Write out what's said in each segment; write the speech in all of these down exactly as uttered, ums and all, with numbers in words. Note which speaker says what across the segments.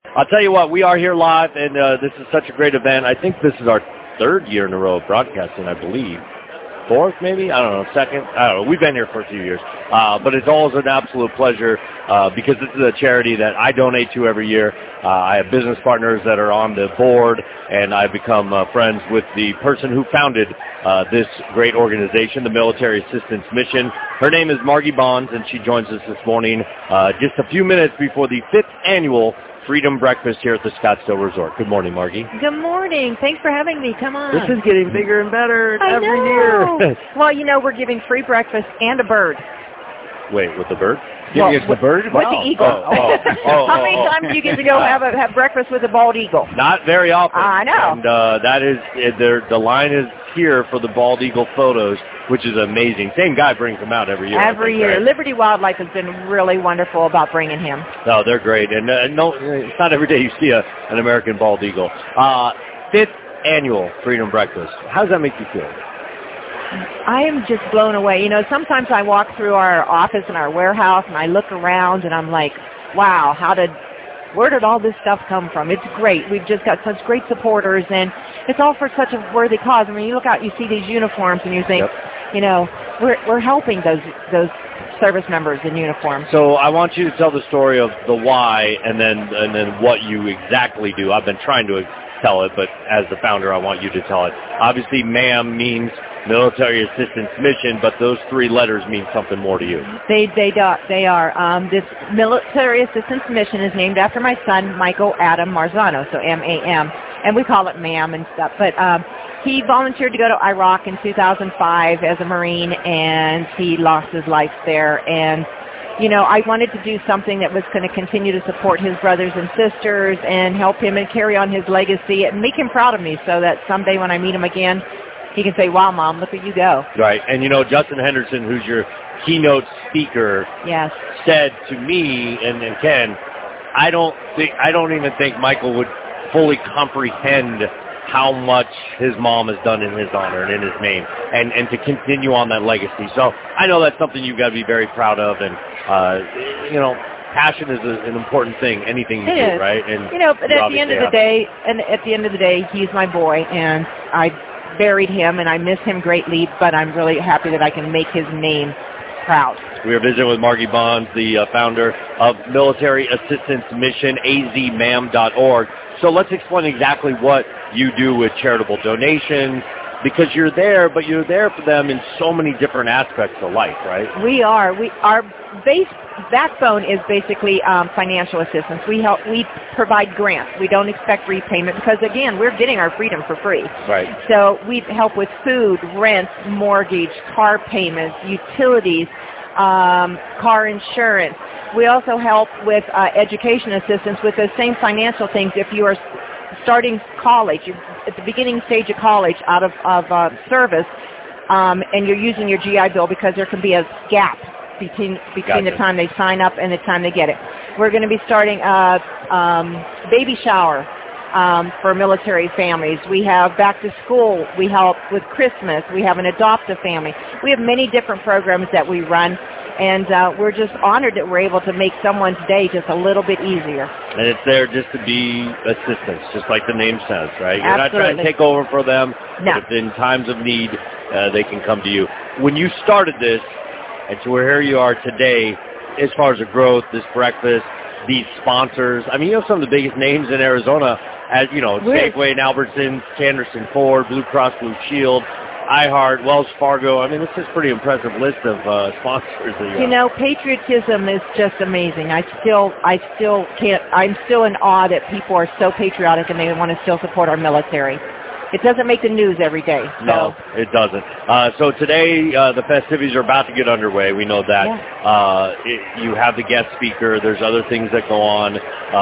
Speaker 1: I'll tell you what, we are here live, and uh, this is such a great event. I think this is our third year in a row of broadcasting, I believe. Fourth, maybe? I don't know, second? I don't know. We've been here for a few years. Uh, but it's always an absolute pleasure uh, because this is a charity that I donate to every year. Uh, I have business partners that are on the board, and I've become uh, friends with the person who founded uh, this great organization, the Military Assistance Mission. Her name is Margie Bonds, and she joins us this morning uh, just a few minutes before the fifth annual Freedom Breakfast here at the Scottsdale Resort. Good morning, Margie.
Speaker 2: Good morning. Thanks for having me. Come on.
Speaker 1: This is getting bigger and better
Speaker 2: I
Speaker 1: every
Speaker 2: know.
Speaker 1: year.
Speaker 2: Well, you know, we're giving free breakfast and a bird.
Speaker 1: Wait, with the bird?
Speaker 2: Well,
Speaker 1: Giving us the bird?
Speaker 2: With
Speaker 1: Wow.
Speaker 2: the eagle.
Speaker 1: Oh, oh, oh,
Speaker 2: How
Speaker 1: oh,
Speaker 2: many
Speaker 1: oh.
Speaker 2: times do you get to go have a have breakfast with a bald eagle?
Speaker 1: Not very often.
Speaker 2: I know.
Speaker 1: And uh, that is, uh, there, the line is here for the bald eagle photos, which is amazing. Same guy brings them out every year.
Speaker 2: Every
Speaker 1: think,
Speaker 2: year.
Speaker 1: right?
Speaker 2: Liberty Wildlife has been really wonderful about bringing him.
Speaker 1: No, they're great. And uh, no, it's not every day you see a, an American bald eagle. Uh, fifth annual Freedom Breakfast. How does that make you feel?
Speaker 2: I am just blown away. You know, sometimes I walk through our office and our warehouse and I look around and I'm like, wow, how did, where did all this stuff come from? It's great. We've just got such great supporters and it's all for such a worthy cause. And when you look out, you see these uniforms and you think,
Speaker 1: yep.
Speaker 2: you know, we're we're helping those those service members in uniform.
Speaker 1: So I want you to tell the story of the why and then and then what you exactly do. I've been trying to tell it, but as the founder, I want you to tell it. Obviously, MAM means Military Assistance Mission, but those three letters mean something more to you.
Speaker 2: They they do, they are. Um, this Military Assistance Mission is named after my son, Michael Adam Marzano, so M A M, and we call it MAM and stuff. But um, he volunteered to go to Iraq in two thousand five as a Marine, and he lost his life there. And you know, I wanted to do something that was going to continue to support his brothers and sisters and help him and carry on his legacy and make him proud of me so that someday when I meet him again, he can say, wow, Mom, look where you go.
Speaker 1: Right. And, you know, Justin Henderson, who's your keynote speaker,
Speaker 2: yes.
Speaker 1: said to me and, and Ken, I don't think, I don't even think Michael would fully comprehend how much his mom has done in his honor and in his name, and, and to continue on that legacy. So I know that's something you've got to be very proud of, and, uh, you know, passion is a, an important thing, anything you
Speaker 2: it
Speaker 1: do,
Speaker 2: is.
Speaker 1: right? And
Speaker 2: you know, but
Speaker 1: you
Speaker 2: at the end of the
Speaker 1: have.
Speaker 2: day, and at the end of the day, he's my boy, and I buried him, and I miss him greatly, but I'm really happy that I can make his name proud.
Speaker 1: We are visiting with Margie Bonds, the uh, founder of Military Assistance Mission, A Z M A M dot org. So let's explain exactly what you do with charitable donations, because you're there, but you're there for them in so many different aspects of life, right?
Speaker 2: We are. We Our base backbone is basically um, financial assistance. We help. We provide grants. We don't expect repayment because, again, we're getting our freedom for free.
Speaker 1: Right.
Speaker 2: So we help with food, rent, mortgage, car payments, utilities, um, car insurance. We also help with uh, education assistance with those same financial things. If you are starting college, you're at the beginning stage of college out of, of uh, service, um, and you're using your G I Bill because there can be a gap between between
Speaker 1: Gotcha.
Speaker 2: the time they sign up and the time they get it. We're going to be starting a um, baby shower um, for military families. We have back to school. We help with Christmas. We have an adoptive family. We have many different programs that we run. And uh, we're just honored that we're able to make someone's day just a little bit easier.
Speaker 1: And it's there just to be assistance, just like the name says, right? You're
Speaker 2: Absolutely.
Speaker 1: not trying to take over for them.
Speaker 2: No.
Speaker 1: But if in times of need, uh, they can come to you. When you started this, and so here you are today, as far as the growth, this breakfast, these sponsors, I mean, you know some of the biggest names in Arizona, as you know,
Speaker 2: We're,
Speaker 1: Safeway and Albertsons, Sanderson Ford, Blue Cross Blue Shield, iHeart, Wells Fargo. I mean, it's just a pretty impressive list of uh, sponsors that you have.
Speaker 2: You know, patriotism is just amazing. I still, I still can't, I'm still in awe that people are so patriotic and they want to still support our military. It doesn't make the news every day. So.
Speaker 1: No, it doesn't. Uh, so today, uh, the festivities are about to get underway. We know that.
Speaker 2: Yeah.
Speaker 1: Uh, it, you have the guest speaker. There's other things that go on.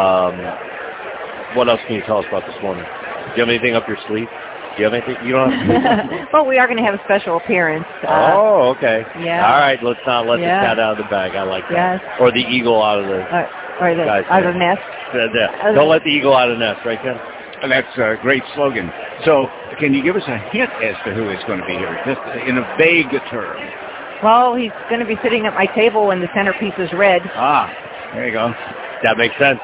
Speaker 1: Um, what else can you tell us about this morning? Do you have anything up your sleeve? Do you have anything? You don't have
Speaker 2: Well, we are going to have a special appearance. Uh,
Speaker 1: oh, okay.
Speaker 2: Yeah.
Speaker 1: All right, let's not let
Speaker 2: yeah.
Speaker 1: the cat out of the bag. I like that.
Speaker 2: Yes.
Speaker 1: Or the eagle out of the...
Speaker 2: Uh, or the,
Speaker 1: Guys,
Speaker 2: out of the nest.
Speaker 1: Yeah, yeah. Don't let the eagle out of the nest, right, Ken?
Speaker 3: That's a great slogan. So can you give us a hint as to who is going to be here, just in a vague term?
Speaker 2: Well, he's going to be sitting at my table when the centerpiece is red.
Speaker 3: Ah. There you go.
Speaker 1: That makes sense.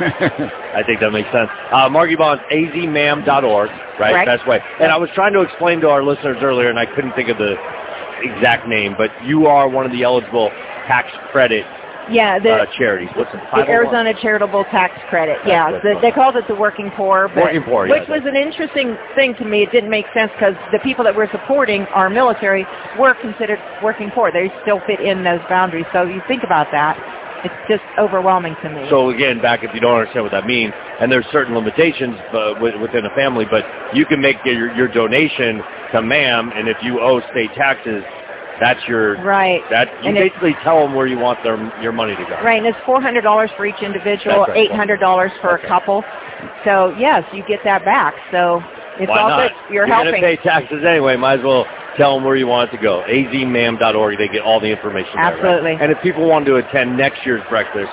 Speaker 1: I think that makes sense. Uh, Margie Bonds, a z mam dot org, right?
Speaker 2: Correct.
Speaker 1: Best way. And I was trying to explain to our listeners earlier, and I couldn't think of the exact name, but you are one of the eligible tax credit
Speaker 2: Yeah, the,
Speaker 1: uh, charities. What's it?
Speaker 2: the Arizona Charitable Tax Credit.
Speaker 1: That's
Speaker 2: Yeah,
Speaker 1: what
Speaker 2: the,
Speaker 1: it's
Speaker 2: they called it the Working Poor. But,
Speaker 1: Working Poor, yeah,
Speaker 2: which was an interesting thing to me. It didn't make sense because the people that we're supporting, our military, were considered working poor. They still fit in those boundaries. So you think about that. It's just overwhelming to me.
Speaker 1: So again, back if you don't understand what that means, and there's certain limitations uh, within a family, but you can make your, your donation to MAM, and if you owe state taxes, that's your
Speaker 2: right.
Speaker 1: That you
Speaker 2: and
Speaker 1: basically tell them where you want their your money to go.
Speaker 2: Right, and it's four hundred dollars for each individual,
Speaker 1: Right.
Speaker 2: eight hundred dollars for
Speaker 1: okay.
Speaker 2: a couple. So yes, you get that back. So it's
Speaker 1: Why
Speaker 2: all
Speaker 1: not?
Speaker 2: good. You're,
Speaker 1: You're
Speaker 2: helping.
Speaker 1: going to pay taxes anyway. Might as well tell them where you want it to go. a z mam dot org. They get all the information there,
Speaker 2: Absolutely.
Speaker 1: right? And if people want to attend next year's breakfast,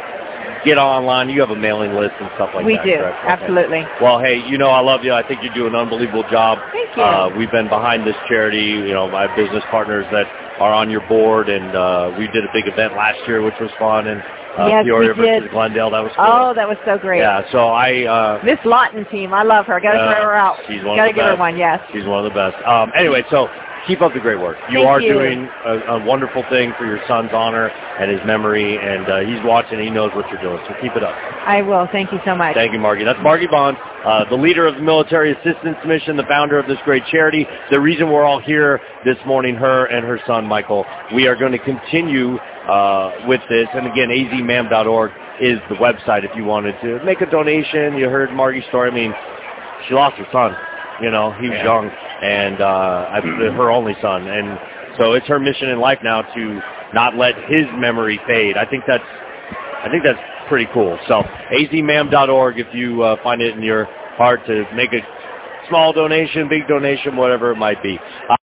Speaker 1: get online. You have a mailing list and stuff like
Speaker 2: we
Speaker 1: that.
Speaker 2: do.
Speaker 1: Correct?
Speaker 2: Absolutely.
Speaker 1: Okay. Well, hey, you know I love you. I think you do an unbelievable job.
Speaker 2: Thank you.
Speaker 1: Uh, we've been behind this charity. You know, my business partners that are on your board, and uh, we did a big event last year, which was fun, and uh,
Speaker 2: yes,
Speaker 1: Peoria
Speaker 2: we did.
Speaker 1: versus Glendale. That was cool.
Speaker 2: Oh, that was so great.
Speaker 1: Yeah, so I... Uh,
Speaker 2: Miss Lawton team, I love her. Got to
Speaker 1: uh,
Speaker 2: throw her out.
Speaker 1: She's one
Speaker 2: Got to
Speaker 1: of the
Speaker 2: give her
Speaker 1: best.
Speaker 2: one, yes.
Speaker 1: She's one of the best. Um, anyway, so keep up the great work. You
Speaker 2: Thank
Speaker 1: are
Speaker 2: you.
Speaker 1: doing a, a wonderful thing for your son's honor and his memory, and uh, he's watching. He knows what you're doing, so keep it up.
Speaker 2: I will. Thank you so much.
Speaker 1: Thank you, Margie. That's Margie Bond, uh, the leader of the Military Assistance Mission, the founder of this great charity. The reason we're all here this morning, her and her son, Michael, we are going to continue uh, with this. And again, a z mam dot org is the website if you wanted to make a donation. You heard Margie's story. I mean, she lost her son. You know, he was
Speaker 3: yeah.
Speaker 1: young, and uh, I, her only son. And so it's her mission in life now to not let his memory fade. I think that's, I think that's pretty cool. So a z mam dot org if you uh, find it in your heart to make a small donation, big donation, whatever it might be. Uh,